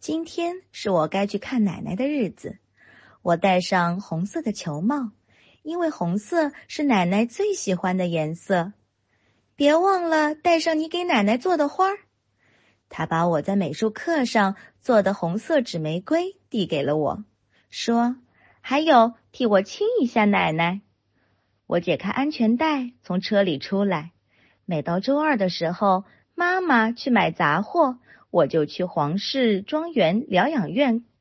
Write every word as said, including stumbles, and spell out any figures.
今天是我该去看奶奶的日子，我戴上红色的球帽，因为红色是奶奶最喜欢的颜色。别忘了带上你给奶奶做的花儿。她把我在美术课上做的红色纸玫瑰递给了我，说：“还有，替我亲一下奶奶。”我解开安全带，从车里出来。每到周二的时候，妈妈去买杂货，我就去皇室庄园疗养院